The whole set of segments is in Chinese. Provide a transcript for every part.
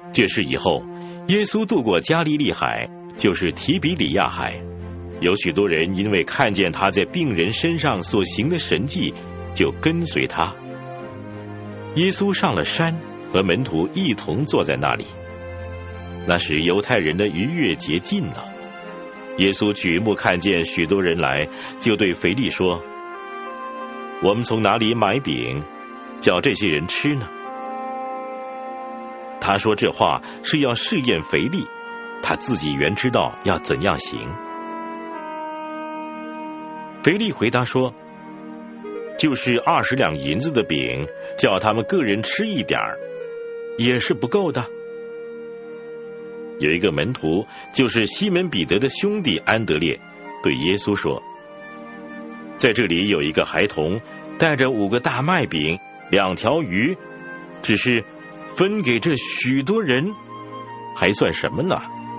这事以后，耶稣渡过加利利海，就是提比里亚海。有许多人因为看见他在病人身上所行的神迹，就跟随他。耶稣上了山，和门徒一同坐在那里。那时犹太人的逾越节近了，耶稣举目看见许多人来，就对腓力说：我们从哪里买饼，叫这些人吃呢？他说这话是要试验腓力，他自己原知道要怎样行。腓力回答说：就是20两银子的饼，叫他们个人吃一点儿，也是不够的。有一个门徒，就是西门彼得的兄弟安德烈，对耶稣说：在这里有一个孩童，带着5个大麦饼、2条鱼，只是分给这许多人，还算什么呢？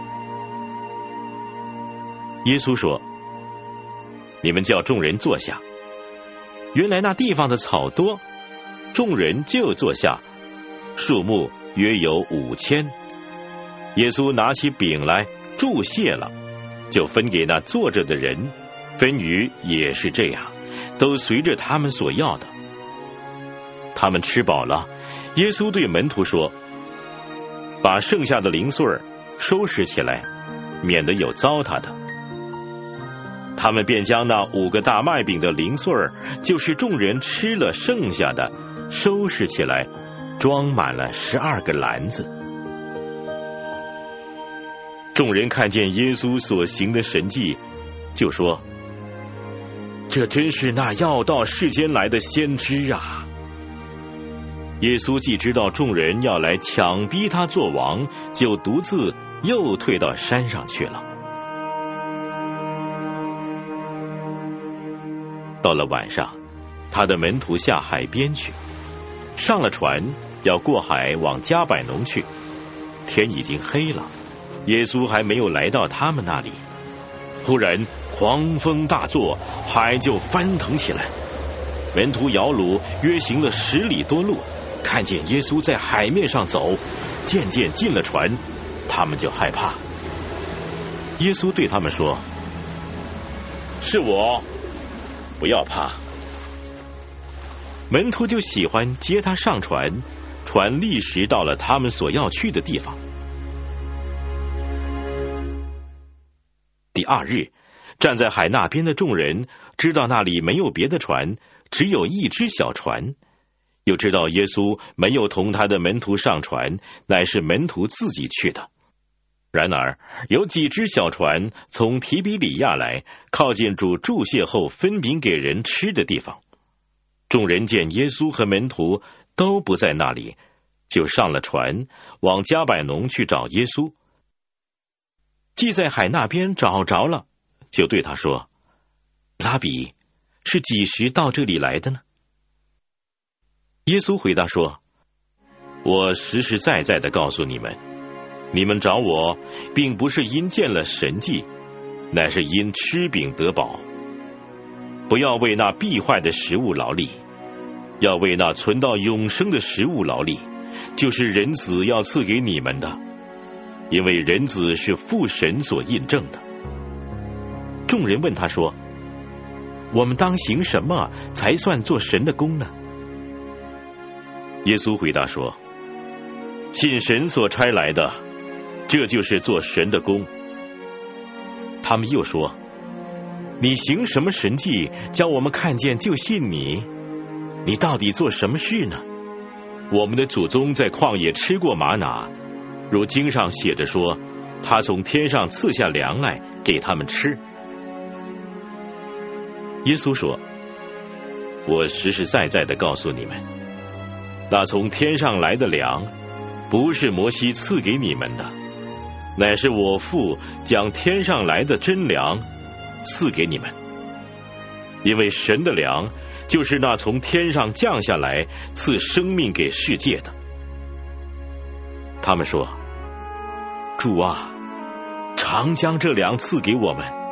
耶稣说：你们叫众人坐下。原来那地方的草多，众人就坐下，数目约有5000。耶稣拿起饼来，祝谢了，就分给那坐着的人，分鱼也是这样，都随着他们所要的。他们吃饱了，耶稣对门徒说：把剩下的零碎收拾起来，免得有糟蹋的。他们便将那5个大麦饼的零碎，就是众人吃了剩下的，收拾起来，装满了12个篮子。众人看见耶稣所行的神迹，就说：这真是那要到世间来的先知啊！耶稣既知道众人要来强逼他做王，就独自又退到山上去了。到了晚上，他的门徒下海边去，上了船，要过海往加百农去。天已经黑了，耶稣还没有来到他们那里，忽然狂风大作，海就翻腾起来。门徒摇橹约行了10里多路，看见耶稣在海面上走，渐渐进了船，他们就害怕。耶稣对他们说：是我，不要怕。门徒就喜欢接他上船，船立时到了他们所要去的地方。第2日，站在海那边的众人知道那里没有别的船，只有一只小船，又知道耶稣没有同他的门徒上船，乃是门徒自己去的。然而有几只小船从提比里亚来，靠近主祝谢后分饼给人吃的地方。众人见耶稣和门徒都不在那里，就上了船，往加百农去找耶稣。既在海那边找着了，就对他说：拉比，是几时到这里来的呢？耶稣回答说：我实实在在的告诉你们，你们找我，并不是因见了神迹，乃是因吃饼得饱。不要为那必坏的食物劳力，要为那存到永生的食物劳力，就是人子要赐给你们的，因为人子是父神所印证的。众人问他说：我们当行什么才算做神的工呢？耶稣回答说：信神所差来的，这就是做神的工。他们又说：你行什么神迹，叫我们看见就信你？你到底做什么事呢？我们的祖宗在旷野吃过玛拿，如经上写着说，他从天上赐下粮来给他们吃。耶稣说：我实实在在的告诉你们，那从天上来的粮，不是摩西赐给你们的，乃是我父将天上来的真粮赐给你们。因为神的粮，就是那从天上降下来赐生命给世界的。他们说：主啊，常将这粮赐给我们。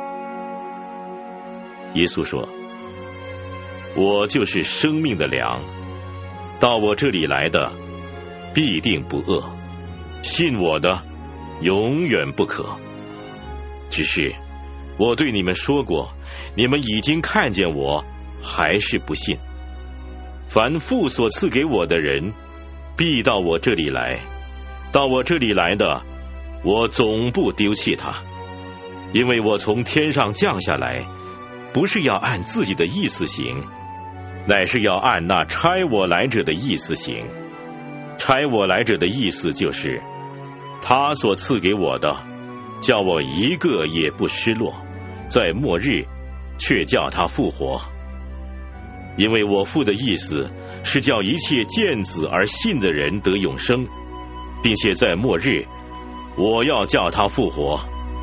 耶稣说：我就是生命的粮，到我这里来的必定不饿， 信我的永远不可。只是我对你们说过，你们已经看见我，还是不信。凡父所赐给我的人，必到我这里来，到我这里来的，我总不丢弃他。因为我从天上降下来，不是要按自己的意思行，乃是要按那差我来者的意思行。差我来者的意思就是，他所赐给我的，叫我一个也不失落，在末日却叫他复活。因为我父的意思是叫一切见子而信的人得永生，并且在末日我要叫他复活。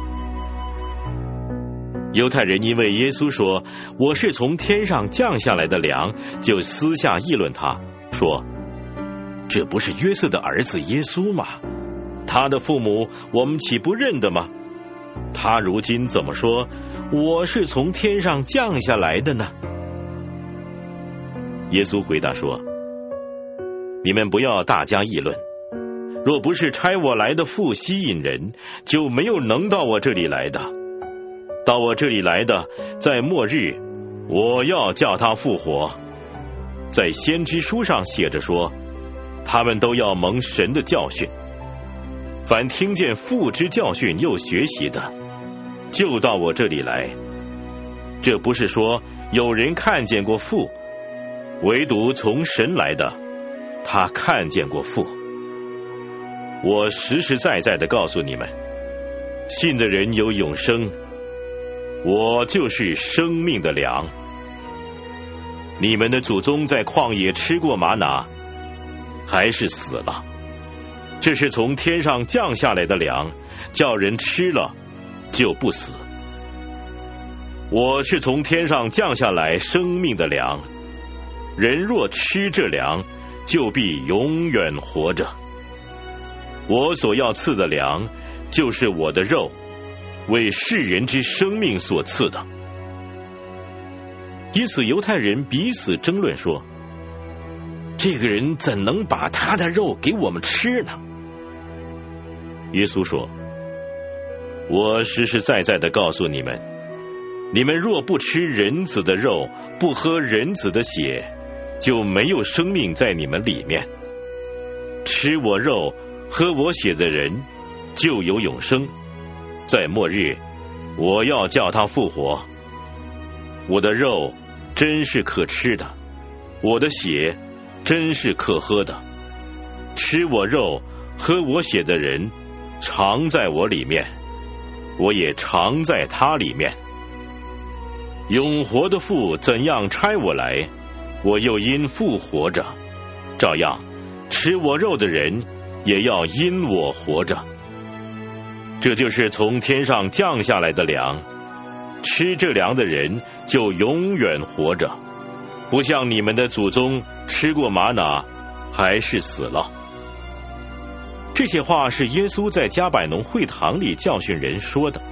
犹太人因为耶稣说我是从天上降下来的粮，就私下议论他，说这不是约瑟的儿子耶稣吗？他的父母我们岂不认得吗？他如今怎么说我是从天上降下来的呢？耶稣回答说，你们不要大家议论，若不是差我来的父吸引人，就没有能到我这里来的。到我这里来的，在末日我要叫他复活。在先知书上写着说，他们都要蒙神的教训。凡听见父之教训又学习的，就到我这里来。这不是说有人看见过父，唯独从神来的，他看见过父。我实实在在的告诉你们，信的人有永生，我就是生命的粮。你们的祖宗在旷野吃过玛拿，还是死了。这是从天上降下来的粮，叫人吃了就不死。我是从天上降下来生命的粮，人若吃这粮，就必永远活着。我所要赐的粮，就是我的肉，为世人之生命所赐的。因此犹太人彼此争论说，这个人怎能把他的肉给我们吃呢？耶稣说，我实实在在的告诉你们，你们若不吃人子的肉，不喝人子的血，就没有生命在你们里面。吃我肉喝我血的人，就有永生，在末日我要叫他复活。我的肉真是可吃的，我的血真是可喝的。吃我肉喝我血的人，常在我里面，我也常在他里面。永活的父怎样差我来，我又因父活着，照样吃我肉的人也要因我活着。这就是从天上降下来的粮，吃这粮的人就永远活着，不像你们的祖宗吃过玛拿，还是死了。这些话是耶稣在加百农会堂里教训人说的。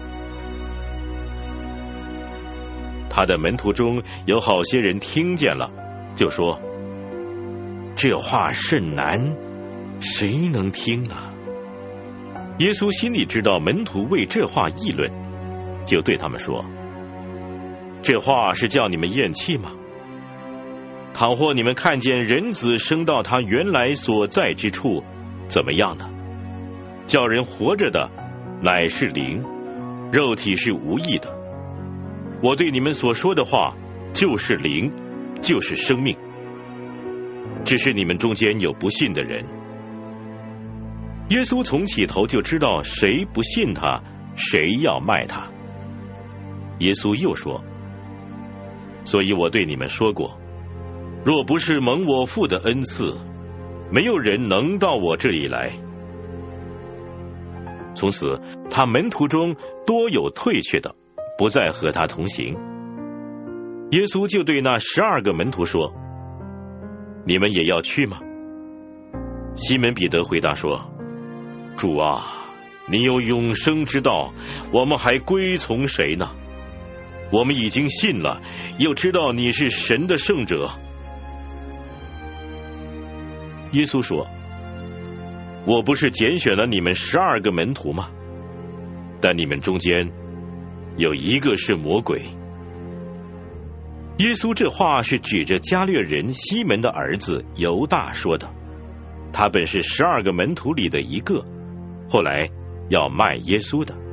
他的门徒中有好些人听见了，就说，这话甚难，谁能听呢？耶稣心里知道门徒为这话议论，就对他们说，这话是叫你们咽气吗？倘或你们看见人子升到他原来所在之处，怎么样呢？叫人活着的乃是灵，肉体是无益的。我对你们所说的话就是灵，就是生命。只是你们中间有不信的人。耶稣从起头就知道谁不信他，谁要卖他。耶稣又说，所以我对你们说过，若不是蒙我父的恩赐，没有人能到我这里来。从此他门徒中多有退却的，不再和他同行。耶稣就对那12个门徒说，你们也要去吗？西门彼得回答说，主啊，你有永生之道，我们还归从谁呢？我们已经信了，又知道你是神的圣者。耶稣说， 我不是拣选了你们12个门徒吗？但你们中间有一个是魔鬼。耶稣这话是指着加略人西门的儿子犹大说的，他本是12个门徒里的一个，后来要卖耶稣的。